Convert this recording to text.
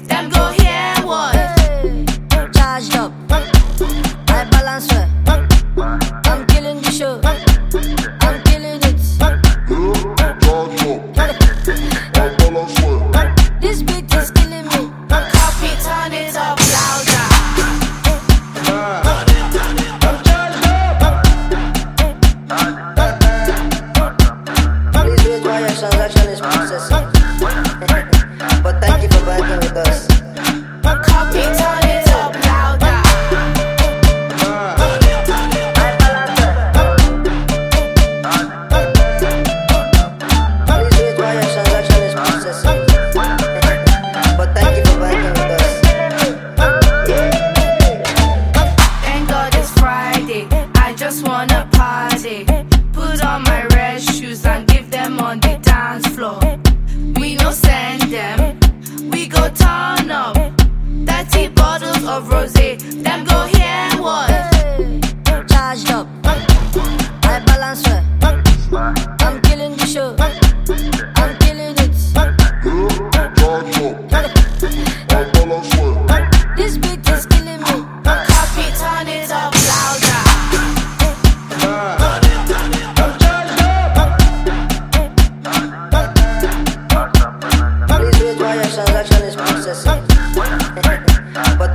them go hear what? Charged up, I balance well. I'm killing the show, I'm killing it. This beat is killing me. Copy, turn it up louder. Please wait while your transaction is processing. But thank you for banking with us. Copy, turn it up louder. Please wait while your transaction is processing. But thank you for banking with us. Thank God it's Friday. I just wanna party. Put on my red shoes and give them on the dance floor. We no send them, we go turn up. 30 bottles of rosé, them go hear what? Charged up, I balance well. I'm killing the show, I'm killing it. This beat is killing me. Copy, turn it up louder. Please wait while your transaction is processing. But